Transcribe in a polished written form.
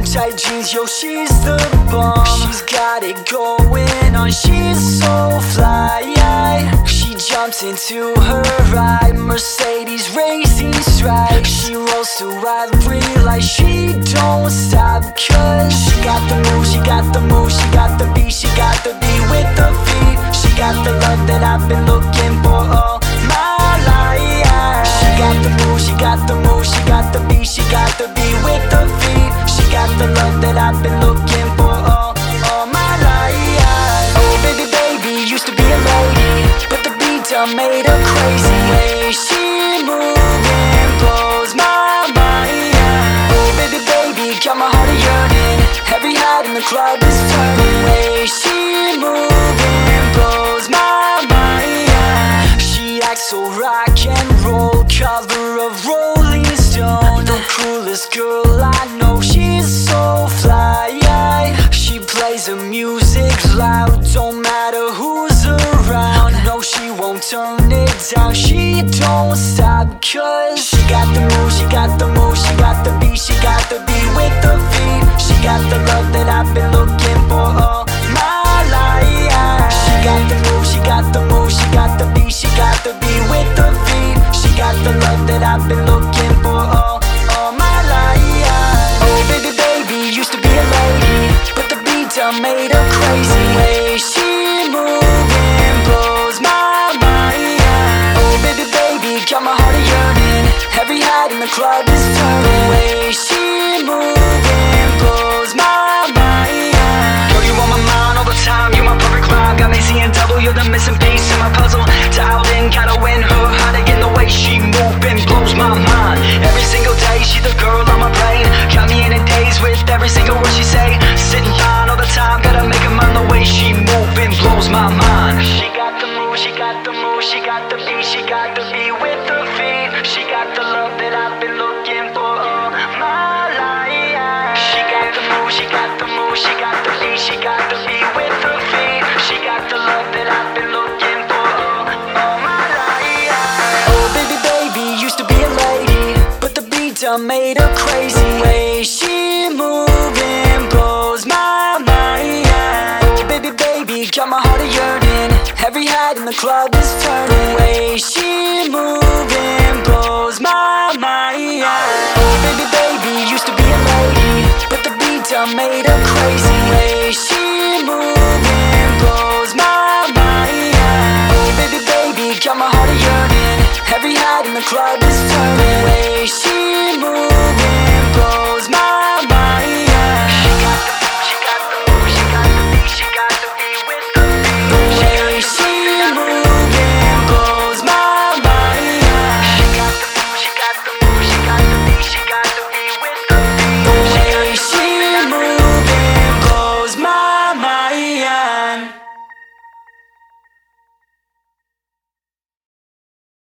tight jeans, yo, she's the bomb. She's got it going on, she's so fly. She jumps into her ride, Mercedes racing stride. She rolls to every light, she don't stop. Cause she got the move, she got the move, she got the beat, she got the beat with the feet. She got the love that I've been looking for all my life. She got the move, she got the move, she got the beat, she got the beat with the feet. She got the love that I've been looking for all my life. Oh baby, baby, used to be a lady, but the beat done made her crazy. Way she moving blows my mind. Oh baby, baby, got my heart a-yearning. Every head in the club is turning. Way she moving blows my mind. She acts so rock and roll, cover of Rolling Stone. The coolest girl I know, she's so fly. She plays her music loud, don't matter who's around. No, she won't turn it down, she don't stop. Cause she got the move, she got the move, she got the beat, she got the beat with the feet. She got the love that I've been looking for all my life. She got the move, she got the move, she got the beat, she got the beat with the feet. She got the love that I've been looking for all my life. Oh baby, baby, used to be a lady, but the beat done made her crazy. Way she moving blows my mind. Oh baby, baby, got my heart a-yearning. Every head in the club is turning. Way she moving blows my mind. Girl, you on my mind all the time, you're my perfect rhyme. Got me seeing double, you're the missing piece in my puzzle. Dialed in, gotta win her heart again. The way she moving blows my mind. Every single day, she's the girl on my brain. Got me in a daze with every single word she say. Sitting fine all the time, gotta make her mine. The way she moving blows my mind. She got the move, she got the move, she got the beat, she got the beat with the feet. She got the love that I've been looking for all my life. She got the move, she got the move, she got the beat, she got the beat with the feet. She got the love that I've been looking for all my life. Oh baby, baby, used to be a lady, but the beat done made her crazy. Way she moving blows my mind. Oh baby, baby, got my heart a-yearning. Every head in the club is turning. Way she moving blows my mind. Oh baby, baby, used to be a lady, but the beat done made her crazy. Way she moving blows my mind. Oh baby, baby, got my heart a-yearning. Every head in the club is turning. Way